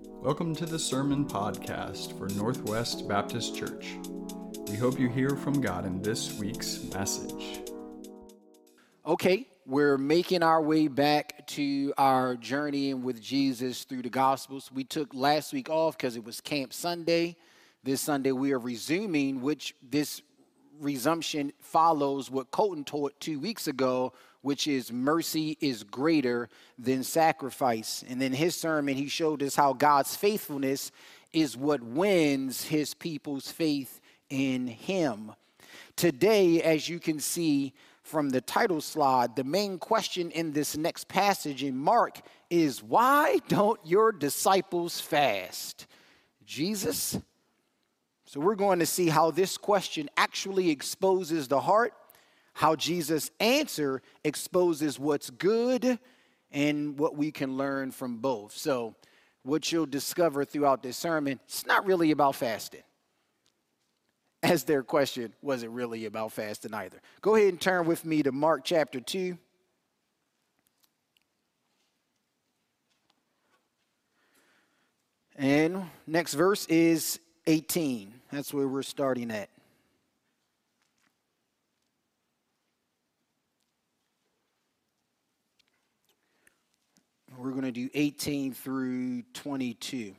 Welcome to the Sermon Podcast for Northwest Baptist Church. We hope you hear from God in this week's message. Okay, we're making our way back to our journey with Jesus through the Gospels. We took last week off because it was Camp Sunday. This Sunday we are resuming, which this resumption follows what Colton taught 2 weeks ago, which is mercy is greater than sacrifice. And in his sermon, he showed us how God's faithfulness is what wins his people's faith in him. Today, as you can see from the title slide, the main question in this next passage in Mark is, why don't your disciples fast? Jesus? So we're going to see how this question actually exposes the heart, how Jesus' answer exposes what's good, and what we can learn from both. So what you'll discover throughout this sermon, it's not really about fasting. As their question wasn't really about fasting either. Go ahead and turn with me to Mark chapter 2. And next verse is 18. That's where we're starting at. We're going to do 18 through 22.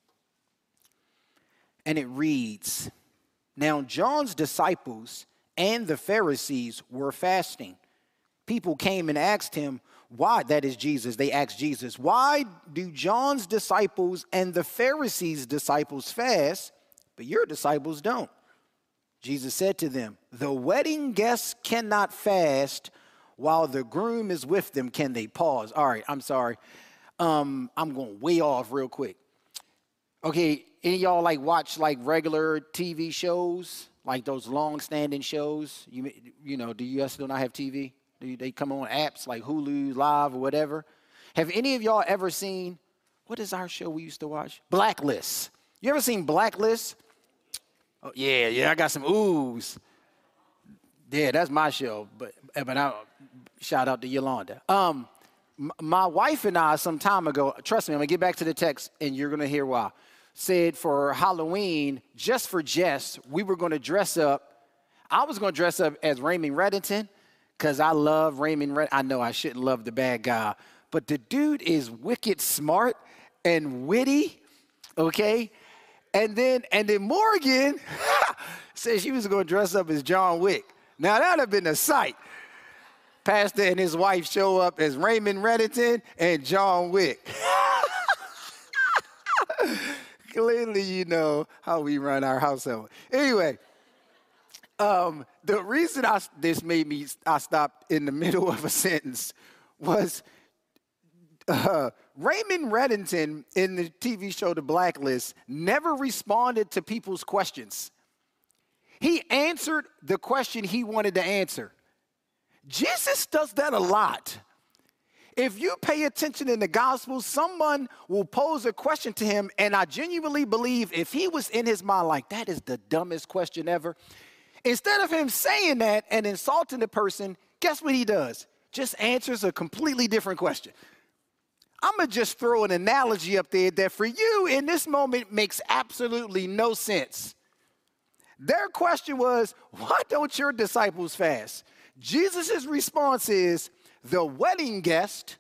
And it reads, "Now John's disciples and the Pharisees were fasting. People came and asked him, why?" That is Jesus. They asked Jesus, "Why do John's disciples and the Pharisees' disciples fast, but your disciples don't?" Jesus said to them, "The wedding guests cannot fast while the groom is with them, can they?" Pause. All right, I'm sorry. I'm going way off real quick. Okay, any of y'all watch regular TV shows, like those long-standing shows? You know, do you guys still not have TV? Do they come on apps like Hulu Live or whatever? Have any of y'all ever seen, what is our show we used to watch? Blacklist. You ever seen Blacklist? Oh, yeah, I got some oohs. Yeah, that's my show, but I shout out to Yolanda. My wife and I, some time ago, trust me, I'm going to get back to the text, and you're going to hear why, said for Halloween, just for Jess, we were going to dress up. I was going to dress up as Raymond Reddington, because I love Raymond Reddington. I know I shouldn't love the bad guy, but the dude is wicked smart and witty, okay? And then Morgan said she was going to dress up as John Wick. Now, that would have been a sight. Pastor and his wife show up as Raymond Reddington and John Wick. Clearly, you know how we run our household. Anyway, the reason I stopped in the middle of a sentence was Raymond Reddington in the TV show The Blacklist never responded to people's questions. He answered the question he wanted to answer. Jesus does that a lot. If you pay attention in the Gospels, someone will pose a question to him, and I genuinely believe if he was in his mind like, that is the dumbest question ever, instead of him saying that and insulting the person, guess what he does? Just answers a completely different question. I'm going to just throw an analogy up there that for you in this moment makes absolutely no sense. Their question was, why don't your disciples fast? Jesus' response is, the wedding guest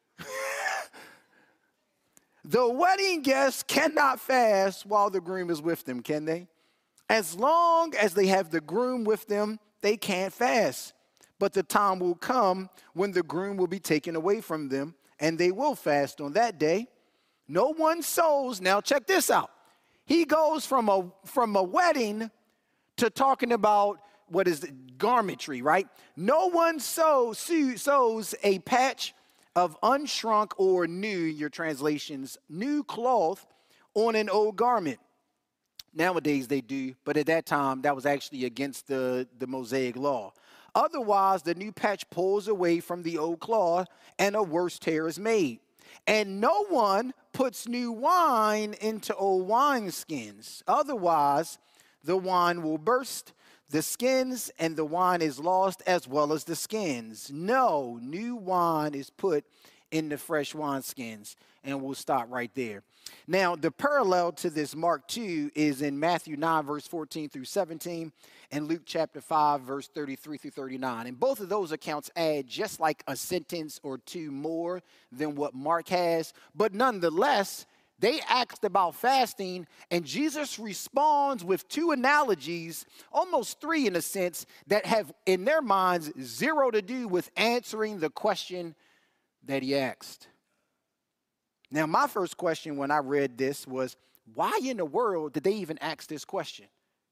cannot fast while the groom is with them, can they? As long as they have the groom with them, they can't fast. But the time will come when the groom will be taken away from them, and they will fast on that day. No one sews. Now check this out. He goes from a wedding to talking about what is garmentry, right? No one sews a patch of unshrunk or new, your translations, new cloth on an old garment. Nowadays they do, but at that time that was actually against the Mosaic law. Otherwise, the new patch pulls away from the old cloth and a worse tear is made. And no one puts new wine into old wineskins. Otherwise, the wine will burst the skins, and the wine is lost as well as the skins. No, new wine is put in the fresh wineskins. And we'll stop right there. Now, the parallel to this Mark 2 is in Matthew 9, verse 14 through 17, and Luke chapter 5, verse 33 through 39. And both of those accounts add just like a sentence or two more than what Mark has. But nonetheless, they asked about fasting, and Jesus responds with two analogies, almost three in a sense, that have in their minds zero to do with answering the question that he asked. Now, my first question when I read this was, why in the world did they even ask this question?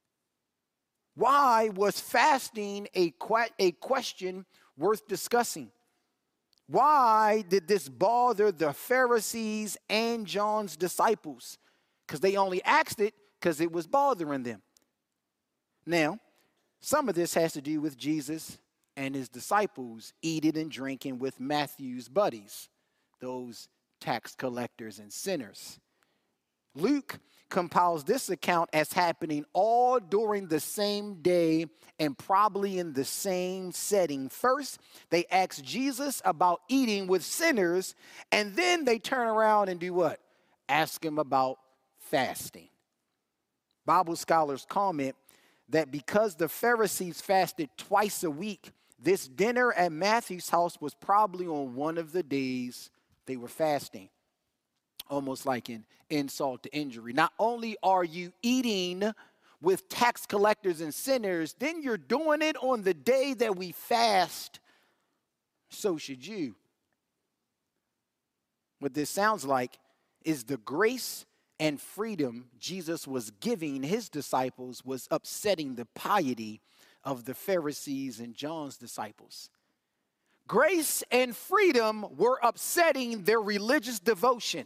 Why was fasting a question worth discussing? Why did this bother the Pharisees and John's disciples? Because they only asked it because it was bothering them. Now, some of this has to do with Jesus and his disciples eating and drinking with Matthew's buddies, those tax collectors and sinners. Luke compiles this account as happening all during the same day and probably in the same setting. First, they ask Jesus about eating with sinners, and then they turn around and do what? Ask him about fasting. Bible scholars comment that because the Pharisees fasted twice a week, this dinner at Matthew's house was probably on one of the days they were fasting. Almost like an insult to injury. Not only are you eating with tax collectors and sinners, then you're doing it on the day that we fast. So should you. What this sounds like is the grace and freedom Jesus was giving his disciples was upsetting the piety of the Pharisees and John's disciples. Grace and freedom were upsetting their religious devotion.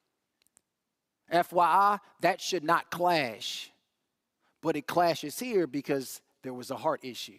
FYI, that should not clash. But it clashes here because there was a heart issue.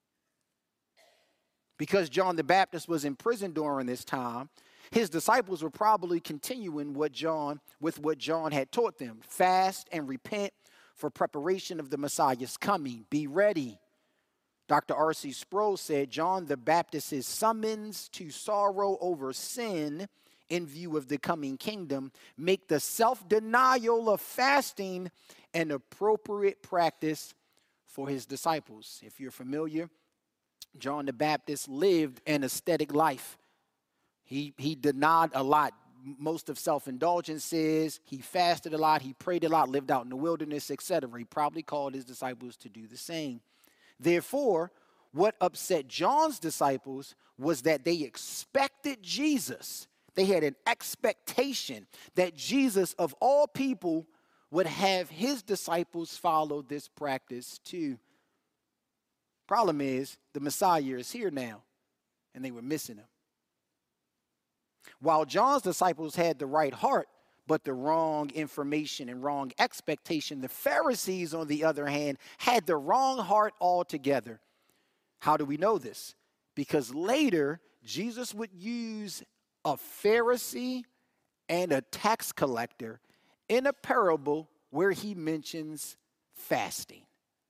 Because John the Baptist was in prison during this time, his disciples were probably continuing what John had taught them. Fast and repent for preparation of the Messiah's coming. Be ready. Dr. R.C. Sproul said John the Baptist's summons to sorrow over sin in view of the coming kingdom make the self-denial of fasting an appropriate practice for his disciples. If you're familiar, John the Baptist lived an ascetic life. He denied a lot, most of self-indulgences. He fasted a lot. He prayed a lot, lived out in the wilderness, etc. He probably called his disciples to do the same. Therefore, what upset John's disciples was that they expected Jesus. They had an expectation that Jesus, of all people, would have his disciples follow this practice too. Problem is, the Messiah is here now, and they were missing him. While John's disciples had the right heart, but the wrong information and wrong expectation, the Pharisees, on the other hand, had the wrong heart altogether. How do we know this? Because later, Jesus would use a Pharisee and a tax collector in a parable where he mentions fasting.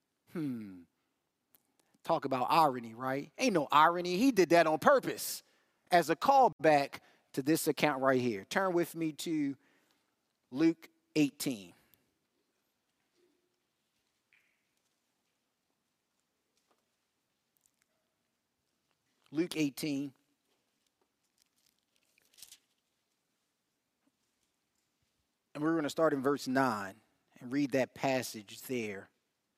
Talk about irony, right? Ain't no irony. He did that on purpose as a callback to this account right here. Turn with me to Luke 18. Luke 18. And we're going to start in verse 9 and read that passage there.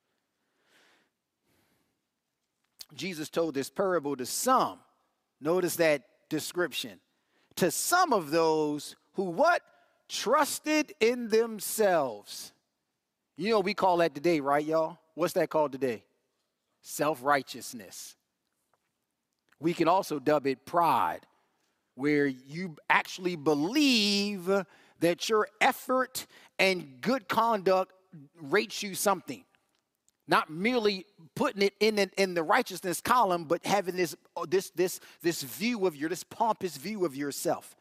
Jesus told this parable to some. Notice that description. To some of those who what? Trusted in themselves. You know, we call that today, right, y'all? What's that called today? Self-righteousness. We can also dub it pride, where you actually believe that your effort and good conduct rates you something. Not merely putting it in the righteousness column, but having this view of this pompous view of yourself.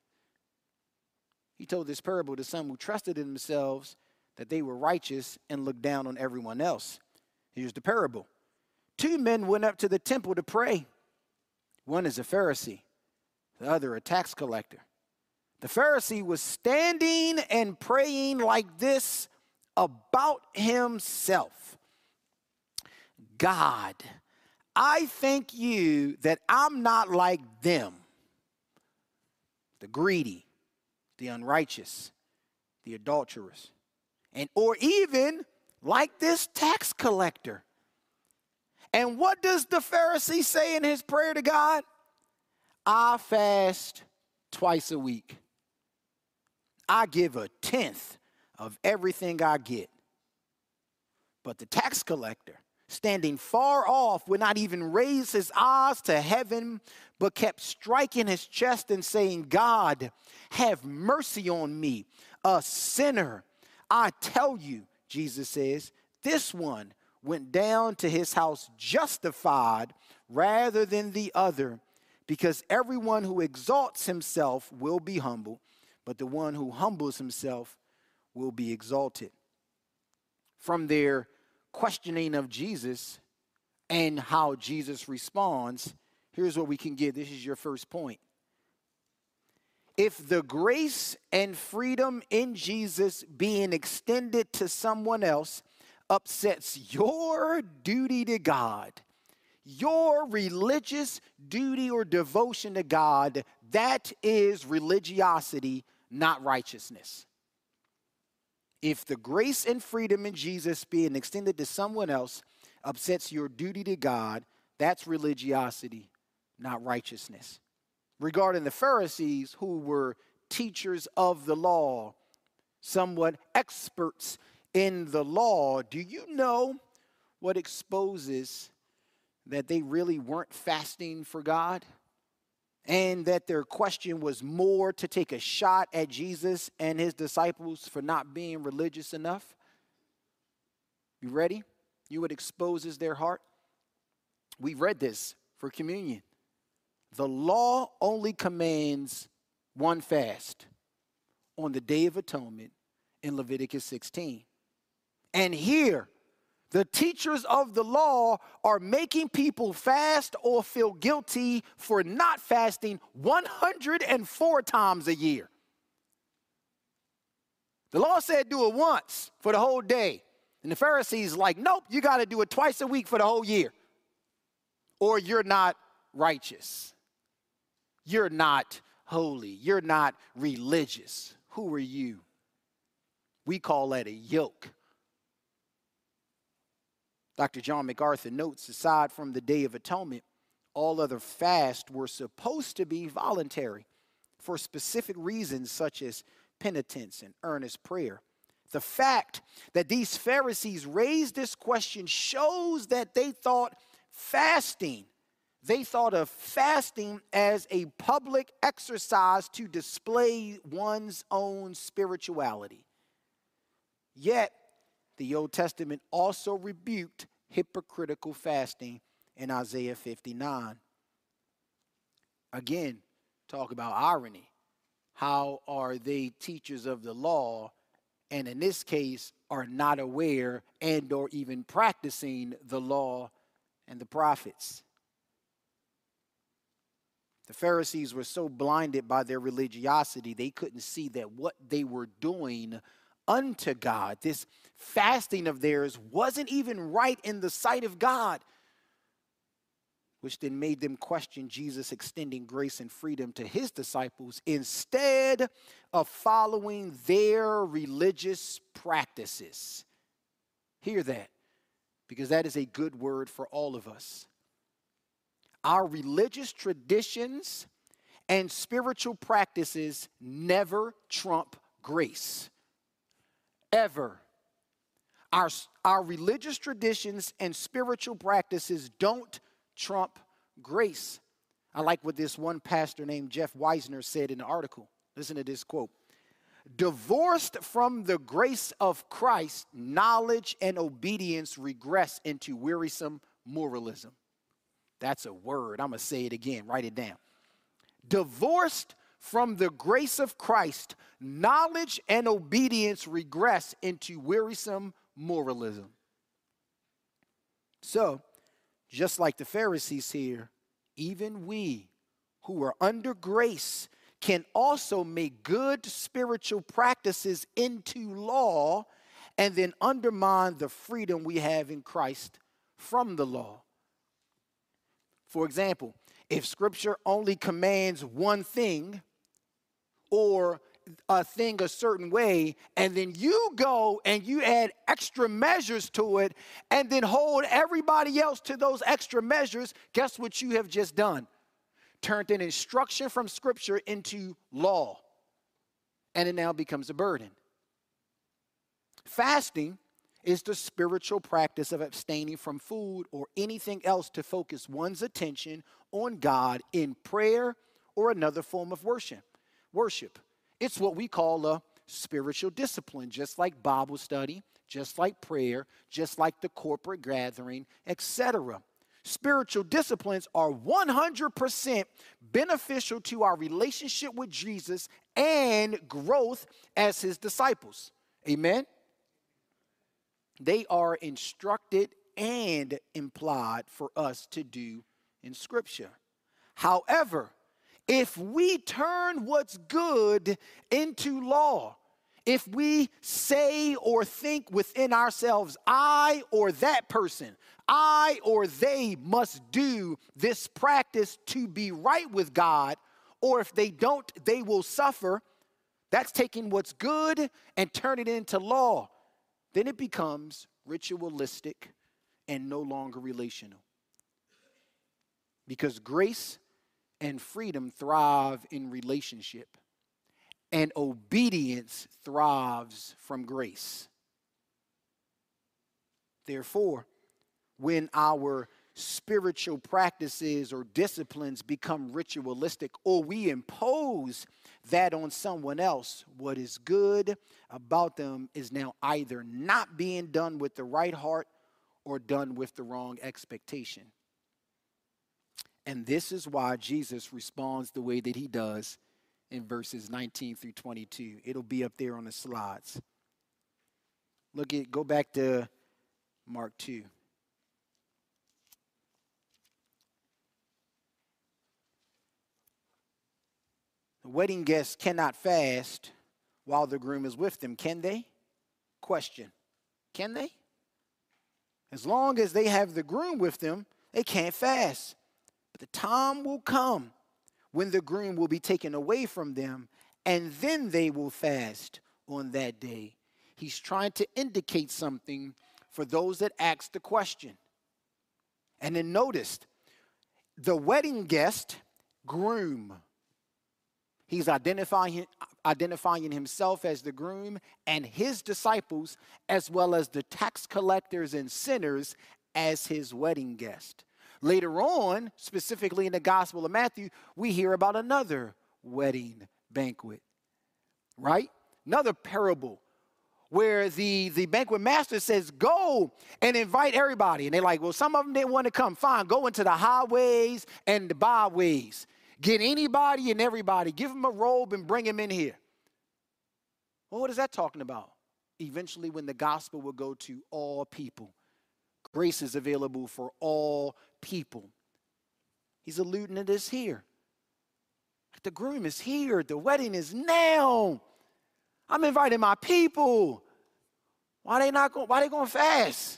He told this parable to some who trusted in themselves that they were righteous and looked down on everyone else. Here's the parable. 2 men went up to the temple to pray. One is a Pharisee, the other a tax collector. The Pharisee was standing and praying like this about himself. God, I thank you that I'm not like them, the greedy, the unrighteous, the adulterers, and or even like this tax collector. And what does the Pharisee say in his prayer to God? I fast twice a week. I give a tenth of everything I get. But the tax collector, standing far off, would not even raise his eyes to heaven, but kept striking his chest and saying, God, have mercy on me, a sinner. I tell you, Jesus says, this one went down to his house justified rather than the other, because everyone who exalts himself will be humbled, but the one who humbles himself will be exalted. From their questioning of Jesus and how Jesus responds, here's what we can get. This is your first point. If the grace and freedom in Jesus being extended to someone else upsets your duty to God, your religious duty or devotion to God, that is religiosity, not righteousness. If the grace and freedom in Jesus being extended to someone else upsets your duty to God, that's religiosity, not righteousness. Regarding the Pharisees, who were teachers of the law, somewhat experts in the law, do you know what exposes that they really weren't fasting for God? And that their question was more to take a shot at Jesus and his disciples for not being religious enough? You ready? You what exposes their heart? We read this for communion. The law only commands one fast on the Day of Atonement in Leviticus 16. And here, the teachers of the law are making people fast or feel guilty for not fasting 104 times a year. The law said do it once for the whole day. And the Pharisees like, nope, you got to do it twice a week for the whole year. Or you're not righteous. You're not holy. You're not religious. Who are you? We call that a yoke. Dr. John MacArthur notes, aside from the Day of Atonement, all other fasts were supposed to be voluntary for specific reasons such as penitence and earnest prayer. The fact that these Pharisees raised this question shows that they thought of fasting as a public exercise to display one's own spirituality. Yet, the Old Testament also rebuked hypocritical fasting in Isaiah 59. Again, talk about irony. How are they teachers of the law, and in this case are not aware and or even practicing the law and the prophets? The Pharisees were so blinded by their religiosity, they couldn't see that what they were doing unto God, this fasting of theirs, wasn't even right in the sight of God, which then made them question Jesus extending grace and freedom to his disciples instead of following their religious practices. Hear that, because that is a good word for all of us. Our religious traditions and spiritual practices never trump grace. Ever. Our religious traditions and spiritual practices don't trump grace. I like what this one pastor named Jeff Weisner said in the article. Listen to this quote. Divorced from the grace of Christ, knowledge and obedience regress into wearisome moralism. That's a word. I'm going to say it again. Write it down. Divorced from the grace of Christ, knowledge and obedience regress into wearisome moralism. So, just like the Pharisees here, even we who are under grace can also make good spiritual practices into law and then undermine the freedom we have in Christ from the law. For example, if Scripture only commands one thing or a thing a certain way, and then you go and you add extra measures to it and then hold everybody else to those extra measures, guess what you have just done? Turned an instruction from Scripture into law, and it now becomes a burden. Fasting is the spiritual practice of abstaining from food or anything else to focus one's attention on God in prayer or another form of worship. It's what we call a spiritual discipline, just like Bible study, just like prayer, just like the corporate gathering, etc. Spiritual disciplines are 100% beneficial to our relationship with Jesus and growth as his disciples. Amen? They are instructed and implied for us to do in Scripture. However, if we turn what's good into law, if we say or think within ourselves, I or that person, I or they must do this practice to be right with God, or if they don't, they will suffer, that's taking what's good and turning it into law. Then it becomes ritualistic and no longer relational. Because grace and freedom thrive in relationship, and obedience thrives from grace. Therefore, when our spiritual practices or disciplines become ritualistic, or we impose that on someone else, what is good about them is now either not being done with the right heart or done with the wrong expectation. And this is why Jesus responds the way that he does in verses 19 through 22. It'll be up there on the slides. Go back to Mark 2. The wedding guests cannot fast while the groom is with them, can they? Question. Can they? As long as they have the groom with them, they can't fast. But the time will come when the groom will be taken away from them, and then they will fast on that day. He's trying to indicate something for those that ask the question. And then notice, the wedding guest, groom. He's identifying himself as the groom and his disciples, as well as the tax collectors and sinners, as his wedding guest. Later on, specifically in the Gospel of Matthew, we hear about another wedding banquet, right? Another parable where the banquet master says, go and invite everybody. And they're like, well, some of them didn't want to come. Fine, go into the highways and the byways. Get anybody and everybody. Give them a robe and bring them in here. Well, what is that talking about? Eventually, when the gospel will go to all people. Grace is available for all people. He's alluding to this here. The groom is here. The wedding is now. I'm inviting my people. Why they going to fast?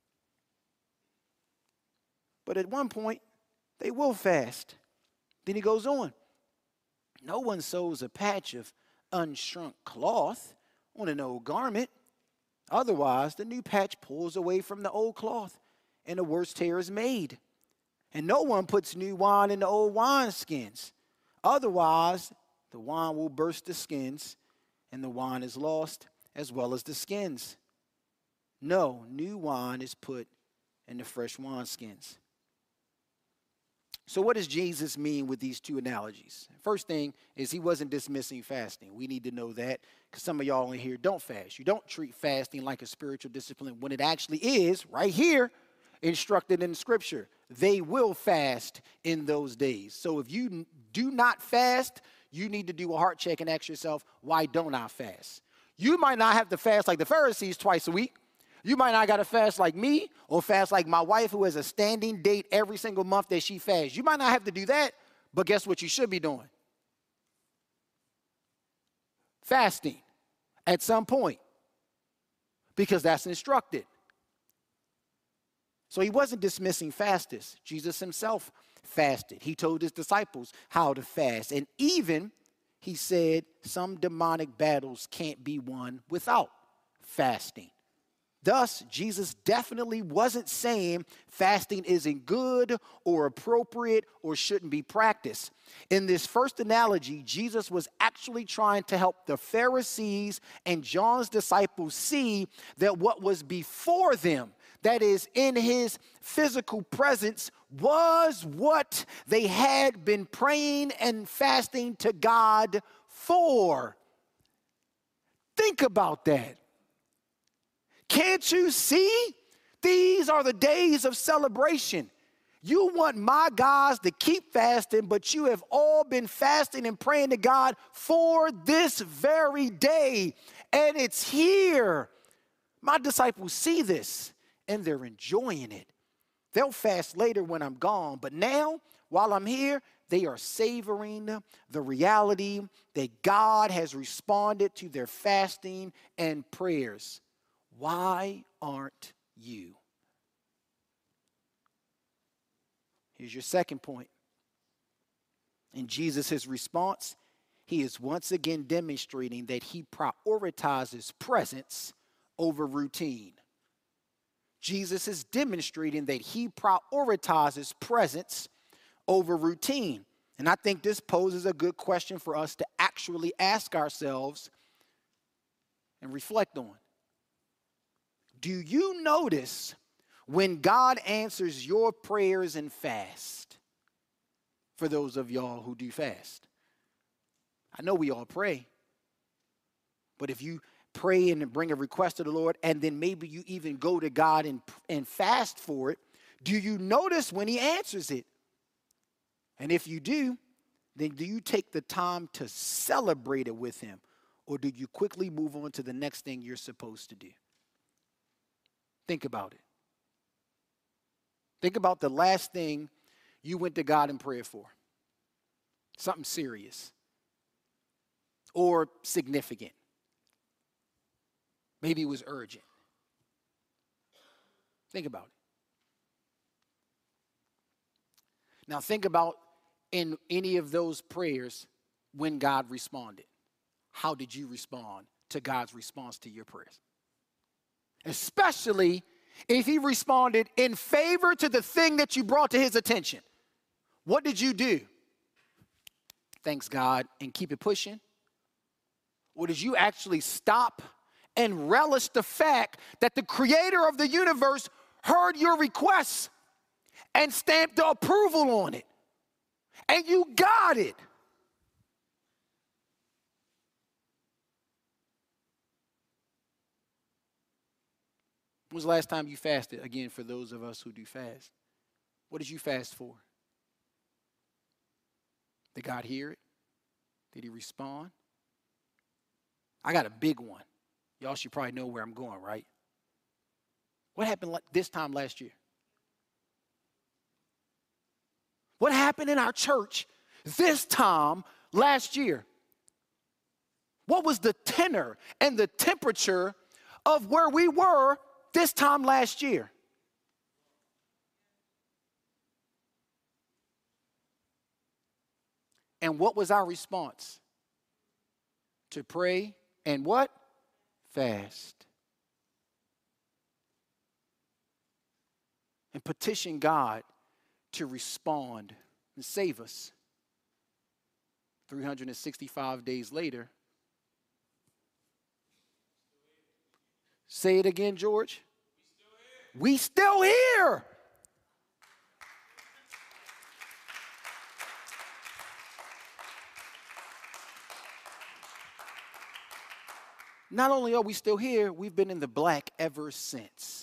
But at one point, they will fast. Then he goes on. No one sews a patch of unshrunk cloth on an old garment. Otherwise, the new patch pulls away from the old cloth, and a worse tear is made. And no one puts new wine in the old wineskins. Otherwise, the wine will burst the skins, and the wine is lost, as well as the skins. No, new wine is put in the fresh wineskins. So what does Jesus mean with these two analogies? First thing is he wasn't dismissing fasting. We need to know that because some of y'all in here don't fast. You don't treat fasting like a spiritual discipline when it actually is, right here, instructed in Scripture. They will fast in those days. So if you do not fast, you need to do a heart check and ask yourself, why don't I fast? You might not have to fast like the Pharisees twice a week. You might not got to fast like me or fast like my wife who has a standing date every single month that she fasts. You might not have to do that, But guess what you should be doing? Fasting at some point, because that's instructed. So he wasn't dismissing fasters. Jesus himself fasted. He told his disciples how to fast. And even he said some demonic battles can't be won without fasting. Thus, Jesus definitely wasn't saying fasting isn't good or appropriate or shouldn't be practiced. In this first analogy, Jesus was actually trying to help the Pharisees and John's disciples see that what was before them, that is, in his physical presence, was what they had been praying and fasting to God for. Think about that. Can't you see? These are the days of celebration. You want my guys to keep fasting, but you have all been fasting and praying to God for this very day. And it's here. My disciples see this, and they're enjoying it. They'll fast later when I'm gone, but now, while I'm here, they are savoring the reality that God has responded to their fasting and prayers. Why aren't you? Here's your second point. In Jesus' response, he is once again demonstrating that he prioritizes presence over routine. Jesus is demonstrating that he prioritizes presence over routine. And I think this poses a good question for us to actually ask ourselves and reflect on. Do you notice when God answers your prayers and fast? For those of y'all who do fast. I know we all pray. But if you pray and bring a request to the Lord, and then maybe you even go to God and fast for it, do you notice when he answers it? And if you do, then do you take the time to celebrate it with him? Or do you quickly move on to the next thing you're supposed to do? Think about it. Think about the last thing you went to God in prayer for. Something serious or significant. Maybe it was urgent. Think about it. Now think about in any of those prayers when God responded. How did you respond to God's response to your prayers? Especially if he responded in favor to the thing that you brought to his attention. What did you do? Thanks, God, and keep it pushing? Or did you actually stop and relish the fact that the creator of the universe heard your requests and stamped the approval on it? And you got it. When was the last time you fasted? Again, for those of us who do fast. What did you fast for? Did God hear it? Did he respond? I got a big one. Y'all should probably know where I'm going, right? What happened this time last year? What happened in our church this time last year? What was the tenor and the temperature of where we were this time last year? And what was our response? To pray and what? Fast. And petition God to respond and save us. 365 days later. Say it again, George. We still here. Not only are we still here, we've been in the black ever since.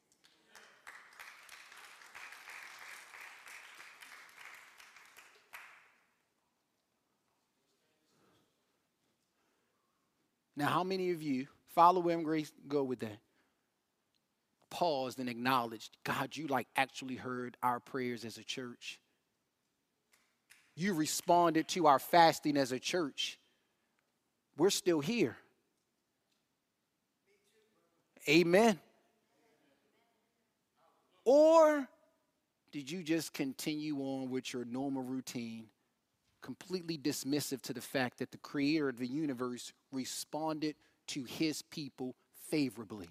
Now, how many of you, follow where I'm going to go with that, paused and acknowledged, God, you like actually heard our prayers as a church? you responded to our fasting as a church, we're still here. Amen. Or did you just continue on with your normal routine, completely dismissive to the fact that the creator of the universe responded to his people favorably?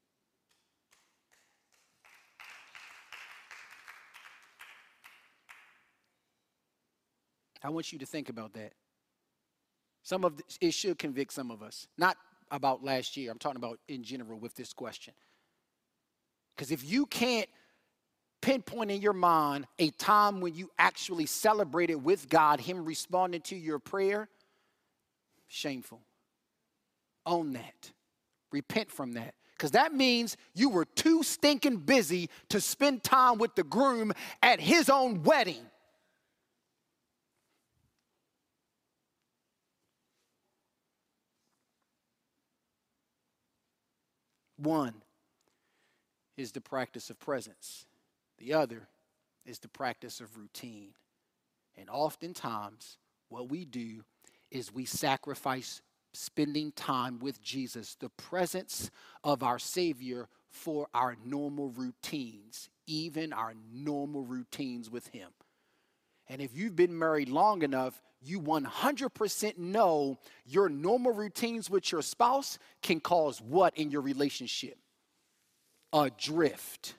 I want you to think about that. It should convict some of us. Not about last year. I'm talking about in general with this question. Because if you can't pinpoint in your mind a time when you actually celebrated with God, him responding to your prayer, shameful. Own that. Repent from that. Because that means you were too stinking busy to spend time with the groom at his own wedding. One is the practice of presence. The other is the practice of routine. And oftentimes, what we do is we sacrifice spending time with Jesus, the presence of our Savior, for our normal routines, even our normal routines with him. And if you've been married long enough, you 100% know your normal routines with your spouse can cause what in your relationship? Adrift.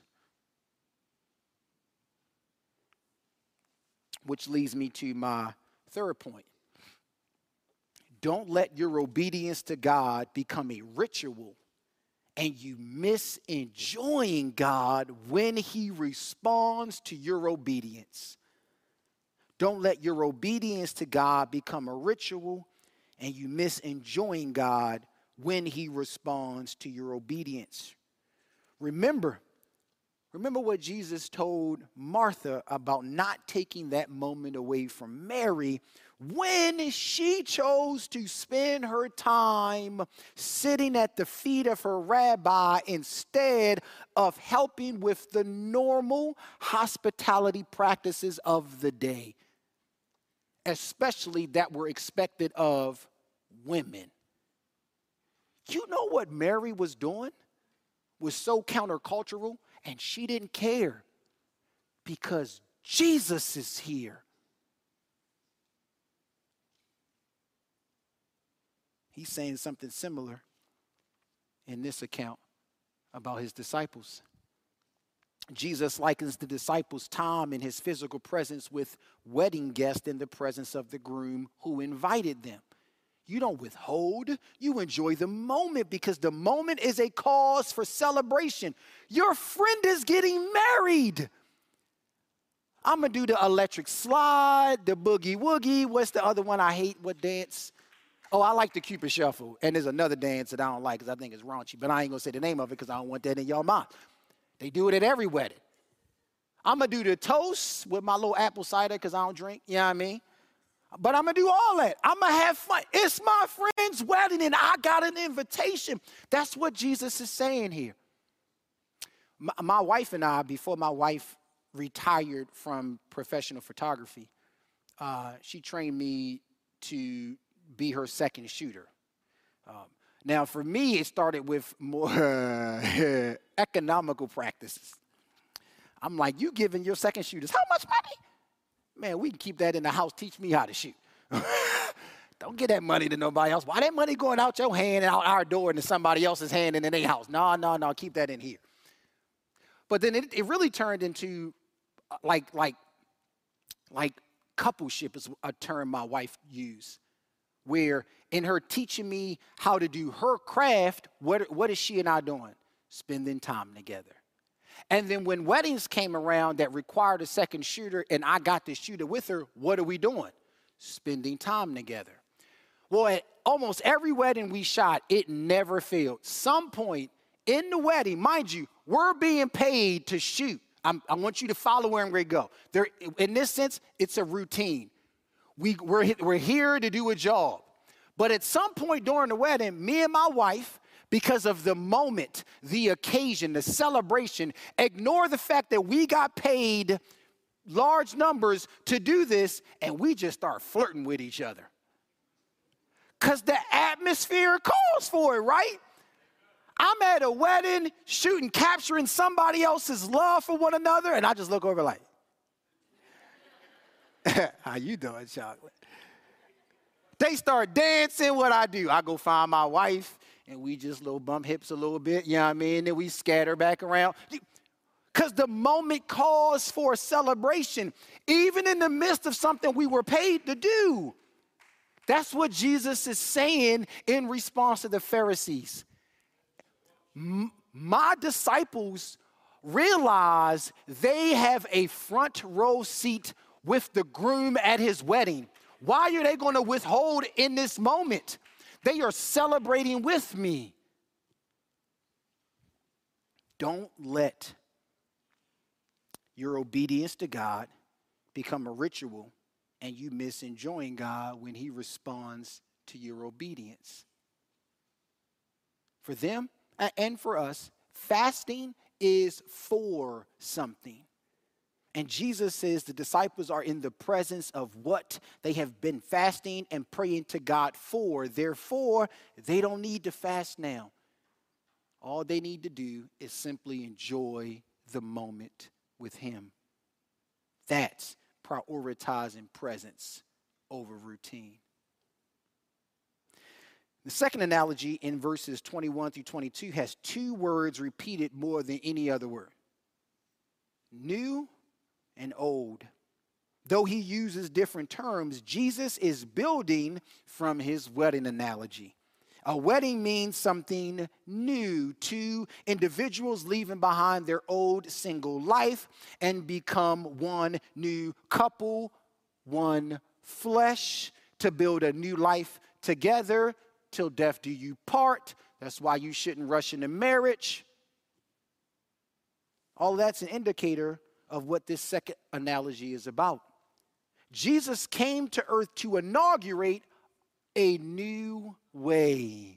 Which leads me to my third point. Don't let your obedience to God become a ritual and you miss enjoying God when he responds to your obedience. Don't let your obedience to God become a ritual and you miss enjoying God when he responds to your obedience. Remember what Jesus told Martha about not taking that moment away from Mary when she chose to spend her time sitting at the feet of her rabbi instead of helping with the normal hospitality practices of the day, especially that were expected of women. You know what Mary was doing was so countercultural, and she didn't care because Jesus is here. He's saying something similar in this account about his disciples. Jesus likens the disciples' time in his physical presence with wedding guests in the presence of the groom who invited them. You don't withhold. You enjoy the moment because the moment is a cause for celebration. Your friend is getting married. I'm going to do the electric slide, the boogie woogie. What's the other one I hate? What dance? Oh, I like the Cupid Shuffle. And there's another dance that I don't like because I think it's raunchy. But I ain't going to say the name of it because I don't want that in your mind. They do it at every wedding. I'm going to do the toast with my little apple cider because I don't drink. You know what I mean? But I'm going to do all that. I'm going to have fun. It's my friend's wedding and I got an invitation. That's what Jesus is saying here. My wife and I, before my wife retired from professional photography, she trained me to be her second shooter. Now, for me, it started with more economical practices. I'm like, you giving your second shooters how much money? Man, we can keep that in the house. Teach me how to shoot. Don't get that money to nobody else. Why that money going out your hand and out our door into somebody else's hand and in their house? No, keep that in here. But then it really turned into like coupleship is a term my wife used, where in her teaching me how to do her craft, what is she and I doing? Spending time together. And then when weddings came around that required a second shooter and I got to shoot it with her, what are we doing? Spending time together. Well, at almost every wedding we shot, it never failed. Some point in the wedding, mind you, we're being paid to shoot. I want you to follow where I'm going to go. In this sense, it's a routine. We're here to do a job. But at some point during the wedding, me and my wife, because of the moment, the occasion, the celebration, ignore the fact that we got paid large numbers to do this, and we just start flirting with each other. Because the atmosphere calls for it, right? I'm at a wedding, capturing somebody else's love for one another, and I just look over like, how you doing, Chocolate? They start dancing, what I do? I go find my wife, and we just little bump hips a little bit, you know what I mean? Then we scatter back around. Because the moment calls for a celebration, even in the midst of something we were paid to do. That's what Jesus is saying in response to the Pharisees. My disciples realize they have a front row seat with the groom at his wedding. Why are they going to withhold in this moment? They are celebrating with me. Don't let your obedience to God become a ritual and you miss enjoying God when he responds to your obedience. For them and for us, fasting is for something. And Jesus says the disciples are in the presence of what they have been fasting and praying to God for. Therefore, they don't need to fast now. All they need to do is simply enjoy the moment with him. That's prioritizing presence over routine. The second analogy in verses 21 through 22 has two words repeated more than any other word. New and old. Though he uses different terms, Jesus is building from his wedding analogy. A wedding means something new, two individuals leaving behind their old single life and become one new couple, one flesh, to build a new life together till death do you part. That's why you shouldn't rush into marriage. All that's an indicator of what this second analogy is about. Jesus came to earth to inaugurate a new way,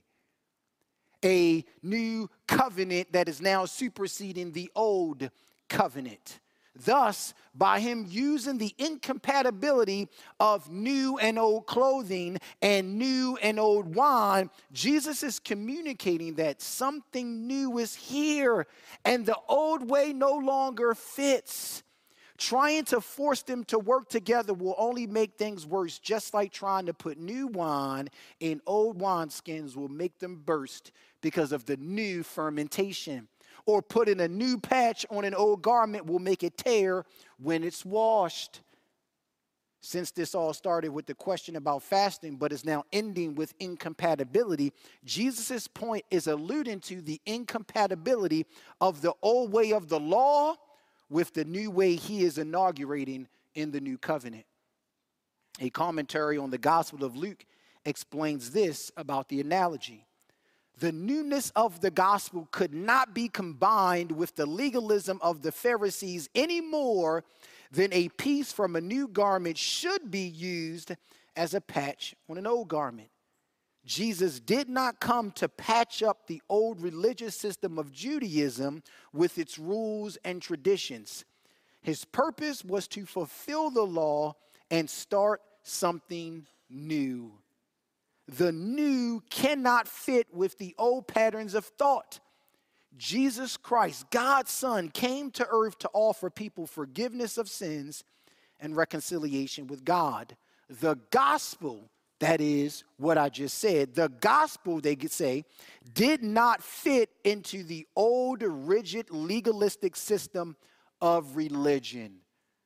a new covenant that is now superseding the old covenant. Thus, by him using the incompatibility of new and old clothing and new and old wine, Jesus is communicating that something new is here and the old way no longer fits. Trying to force them to work together will only make things worse, just like trying to put new wine in old wineskins will make them burst because of the new fermentation. Or putting a new patch on an old garment will make it tear when it's washed. Since this all started with the question about fasting, but is now ending with incompatibility, Jesus' point is alluding to the incompatibility of the old way of the law with the new way he is inaugurating in the new covenant. A commentary on the Gospel of Luke explains this about the analogy. The newness of the gospel could not be combined with the legalism of the Pharisees any more than a piece from a new garment should be used as a patch on an old garment. Jesus did not come to patch up the old religious system of Judaism with its rules and traditions. His purpose was to fulfill the law and start something new. The new cannot fit with the old patterns of thought. Jesus Christ, God's Son, came to earth to offer people forgiveness of sins and reconciliation with God. The gospel, that is what I just said, the gospel, they could say, did not fit into the old, rigid, legalistic system of religion.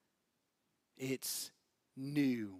It's new.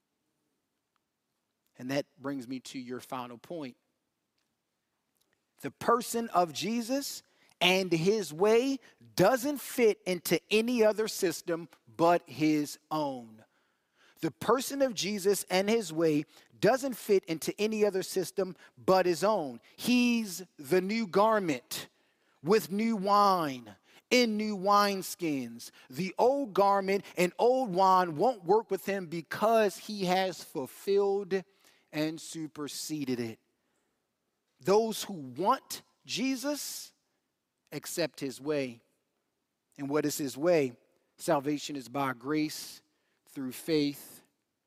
And that brings me to your final point. The person of Jesus and his way doesn't fit into any other system but his own. The person of Jesus and his way doesn't fit into any other system but his own. He's the new garment with new wine in new wineskins. The old garment and old wine won't work with him because he has fulfilled and superseded it. Those who want Jesus accept his way. And what is his way? Salvation is by grace through faith,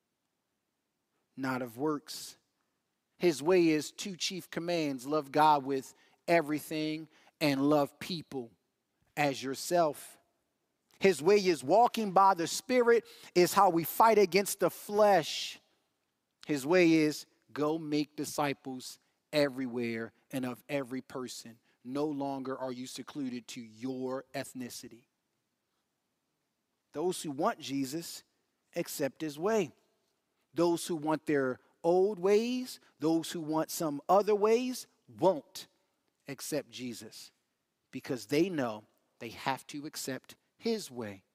not of works. His way is two chief commands: love God with everything and love people as yourself. His way is walking by the Spirit, is how we fight against the flesh. His way is go make disciples everywhere and of every person. No longer are you secluded to your ethnicity. Those who want Jesus accept his way. Those who want their old ways, those who want some other ways, won't accept Jesus because they know they have to accept his way.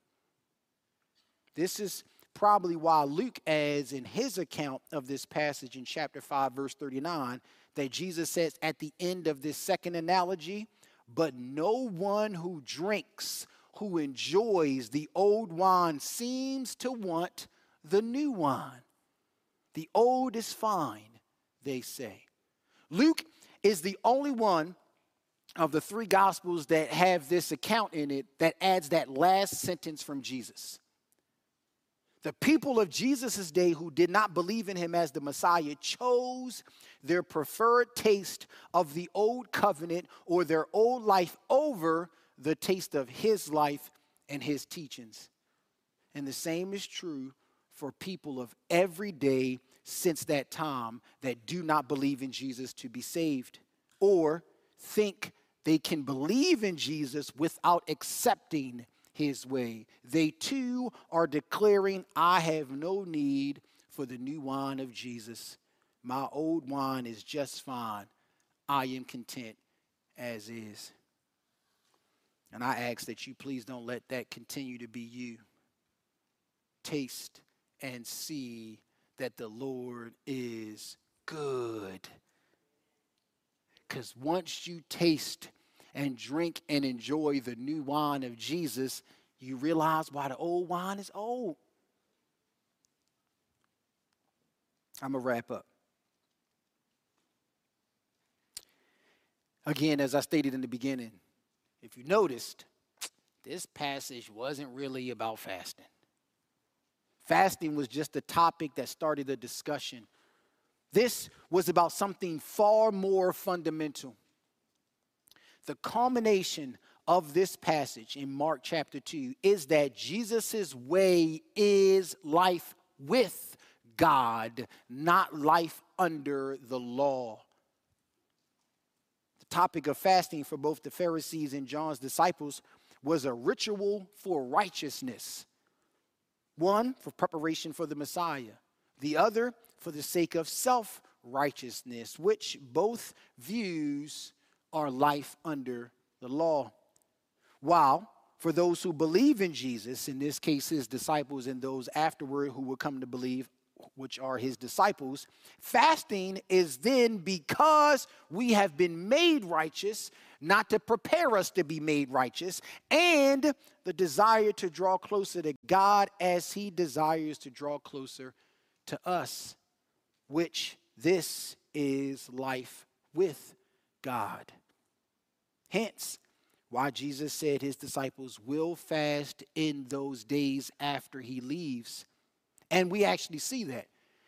This is probably why Luke adds in his account of this passage in chapter 5, verse 39, that Jesus says at the end of this second analogy, but no one who drinks, who enjoys the old wine seems to want the new wine. The old is fine, they say. Luke is the only one of the three Gospels that have this account in it that adds that last sentence from Jesus. The people of Jesus' day who did not believe in him as the Messiah chose their preferred taste of the old covenant or their old life over the taste of his life and his teachings. And the same is true for people of every day since that time that do not believe in Jesus to be saved or think they can believe in Jesus without accepting his way. They too are declaring, I have no need for the new wine of Jesus. My old wine is just fine. I am content as is. And I ask that you please don't let that continue to be you. Taste and see that the Lord is good. Because once you taste and drink and enjoy the new wine of Jesus, you realize why the old wine is old. I'm going to wrap up. Again, as I stated in the beginning, if you noticed, this passage wasn't really about fasting. Fasting was just a topic that started the discussion. This was about something far more fundamental. The culmination of this passage in Mark chapter 2 is that Jesus' way is life with God, not life under the law. The topic of fasting for both the Pharisees and John's disciples was a ritual for righteousness. One, for preparation for the Messiah. The other, for the sake of self-righteousness, which both views are life under the law. While for those who believe in Jesus, in this case his disciples and those afterward who will come to believe, which are his disciples, fasting is then because we have been made righteous, not to prepare us to be made righteous, and the desire to draw closer to God as he desires to draw closer to us, which this is life with God. Hence, why Jesus said his disciples will fast in those days after he leaves. And we actually see that.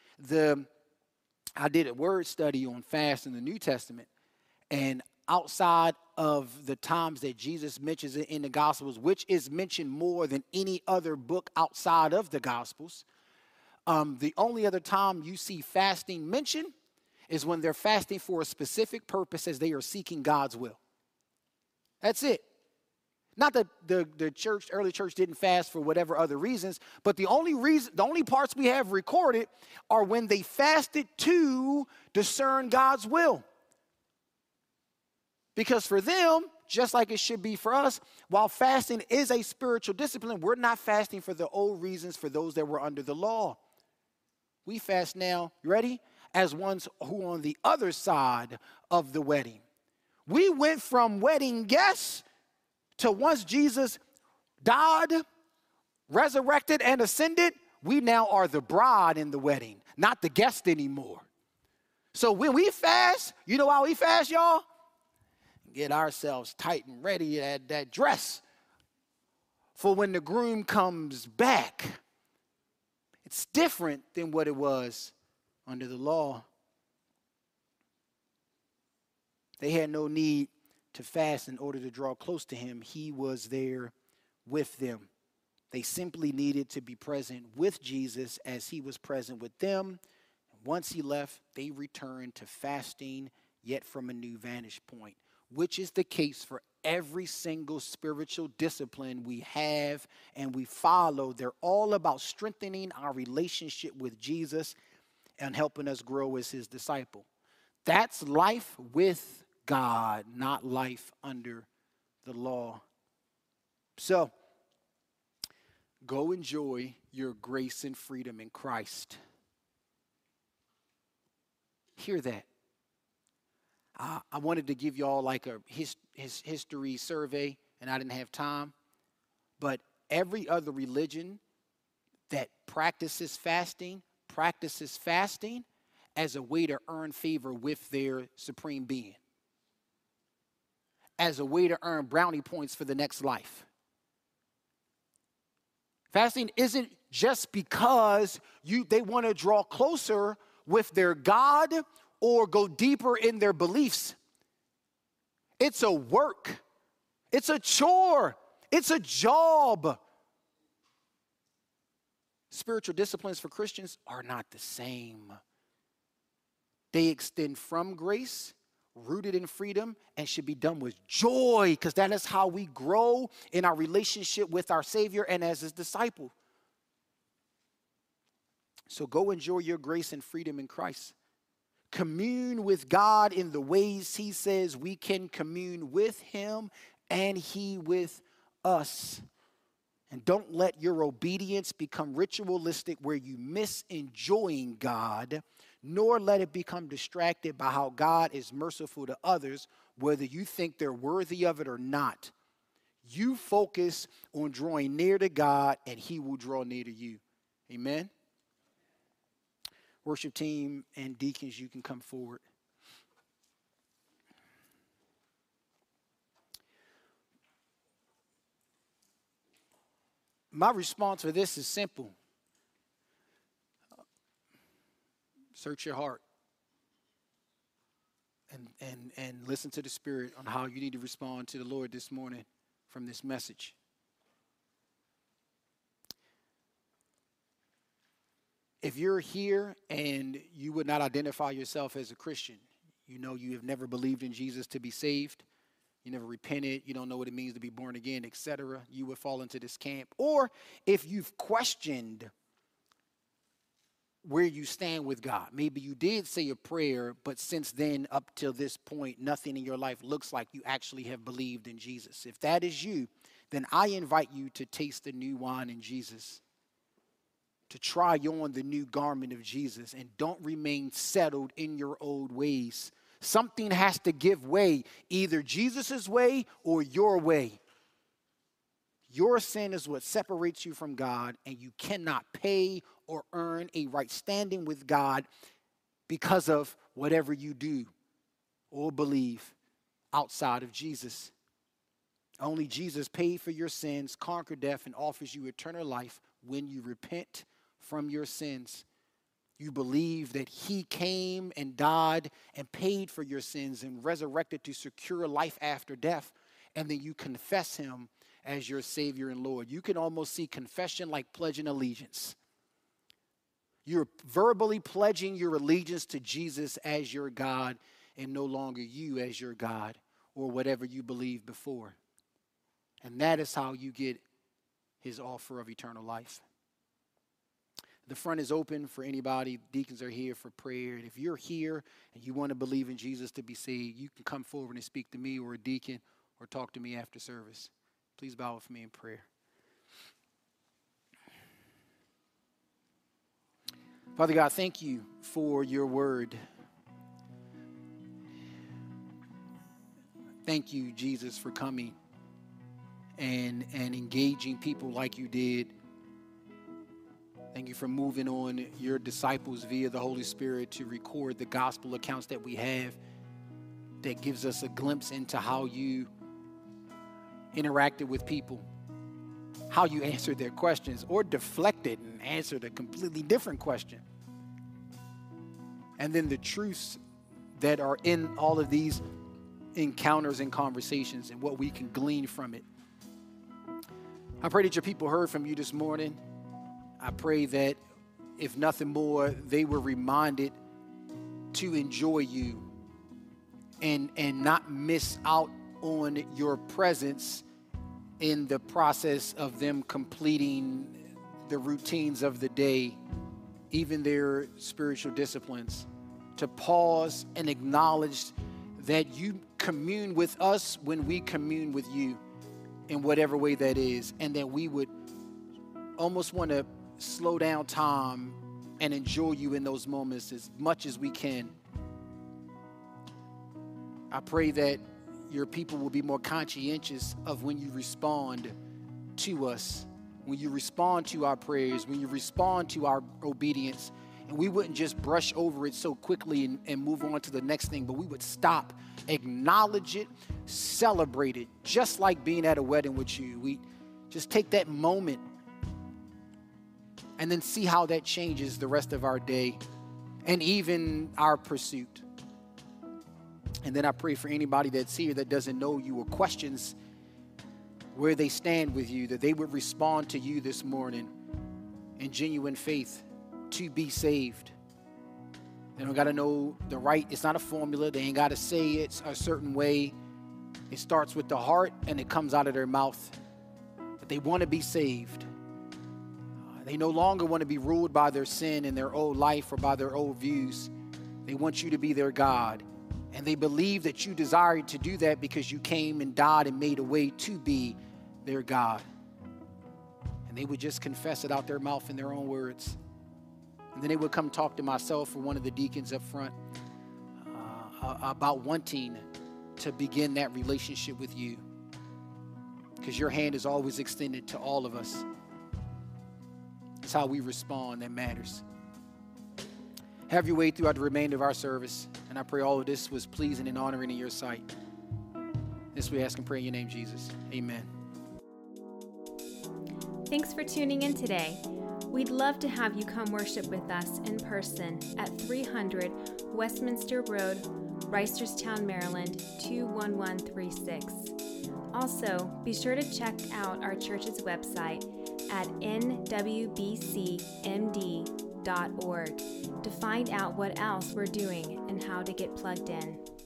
I did a word study on fast in the New Testament, and outside of the times that Jesus mentions it in the Gospels, which is mentioned more than any other book outside of the Gospels, the only other time you see fasting mentioned is when they're fasting for a specific purpose as they are seeking God's will. That's it. Not that the early church didn't fast for whatever other reasons, but the only parts we have recorded are when they fasted to discern God's will. Because for them, just like it should be for us, while fasting is a spiritual discipline, we're not fasting for the old reasons for those that were under the law. We fast now, you ready? As ones who are on the other side of the wedding. We went from wedding guests to once Jesus died, resurrected, and ascended, we now are the bride in the wedding, not the guest anymore. So when we fast, you know how we fast, y'all? Get ourselves tight and ready at that dress for when the groom comes back. It's different than what it was under the law. They had no need to fast in order to draw close to him. He was there with them. They simply needed to be present with Jesus as he was present with them. Once he left, they returned to fasting, yet from a new vantage point, which is the case for every single spiritual discipline we have and we follow. They're all about strengthening our relationship with Jesus and helping us grow as his disciple. That's life with God, not life under the law. So, go enjoy your grace and freedom in Christ. Hear that. I wanted to give y'all like a history survey, and I didn't have time. But every other religion that practices fasting as a way to earn favor with their supreme being, as a way to earn brownie points for the next life. Fasting isn't just because they want to draw closer with their God or go deeper in their beliefs. It's a work. It's a chore. It's a job. Spiritual disciplines for Christians are not the same. They extend from grace, rooted in freedom, and should be done with joy, because that is how we grow in our relationship with our Savior and as his disciple. So go enjoy your grace and freedom in Christ. Commune with God in the ways he says we can commune with him and he with us. And don't let your obedience become ritualistic where you miss enjoying God, nor let it become distracted by how God is merciful to others, whether you think they're worthy of it or not. You focus on drawing near to God, and he will draw near to you. Amen? Worship team and deacons, you can come forward. My response for this is simple. Search your heart and listen to the Spirit on how you need to respond to the Lord this morning from this message. If you're here and you would not identify yourself as a Christian, you know you have never believed in Jesus to be saved, you never repented, you don't know what it means to be born again, etc., you would fall into this camp. Or if you've questioned where you stand with God. Maybe you did say a prayer, but since then, up till this point, nothing in your life looks like you actually have believed in Jesus. If that is you, then I invite you to taste the new wine in Jesus, to try on the new garment of Jesus, and don't remain settled in your old ways. Something has to give way, either Jesus' way or your way. Your sin is what separates you from God, and you cannot pay or earn a right standing with God because of whatever you do or believe outside of Jesus. Only Jesus paid for your sins, conquered death, and offers you eternal life when you repent from your sins. You believe that he came and died and paid for your sins and resurrected to secure life after death, and then you confess him as your Savior and Lord. You can almost see confession like pledging allegiance. You're verbally pledging your allegiance to Jesus as your God and no longer you as your God or whatever you believed before. And that is how you get his offer of eternal life. The front is open for anybody. Deacons are here for prayer. And if you're here and you want to believe in Jesus to be saved, you can come forward and speak to me or a deacon or talk to me after service. Please bow with me in prayer. Father God, thank you for your word. Thank you, Jesus, for coming and engaging people like you did. Thank you for moving on your disciples via the Holy Spirit to record the gospel accounts that we have that gives us a glimpse into how you interacted with people. how you answered their questions or deflected and answered a completely different question. And then the truths that are in all of these encounters and conversations and what we can glean from it. I pray that your people heard from you this morning. I pray that if nothing more, they were reminded to enjoy you and not miss out on your presence in the process of them completing the routines of the day, even their spiritual disciplines, to pause and acknowledge that you commune with us when we commune with you in whatever way that is, and that we would almost want to slow down time and enjoy you in those moments as much as we can. I pray that your people will be more conscientious of when you respond to us, when you respond to our prayers, when you respond to our obedience, and we wouldn't just brush over it so quickly and move on to the next thing, but we would stop, acknowledge it, celebrate it, just like being at a wedding with you. We just take that moment and then see how that changes the rest of our day and even our pursuit. And then I pray for anybody that's here that doesn't know you or questions where they stand with you, that they would respond to you this morning in genuine faith to be saved. They don't got to know the right. It's not a formula. They ain't got to say it a certain way. It starts with the heart and it comes out of their mouth. But they want to be saved. They no longer want to be ruled by their sin and their old life or by their old views. They want you to be their God. And they believe that you desired to do that because you came and died and made a way to be their God. And they would just confess it out their mouth in their own words. And then they would come talk to myself or one of the deacons up front about wanting to begin that relationship with you. Because your hand is always extended to all of us. It's how we respond that matters. Have your way throughout the remainder of our service. And I pray all of this was pleasing and honoring in your sight. This we ask and pray in your name, Jesus. Amen. Thanks for tuning in today. We'd love to have you come worship with us in person at 300 Westminster Road, Reisterstown, Maryland, 21136. Also, be sure to check out our church's website at nwbcmd.org to find out what else we're doing and how to get plugged in.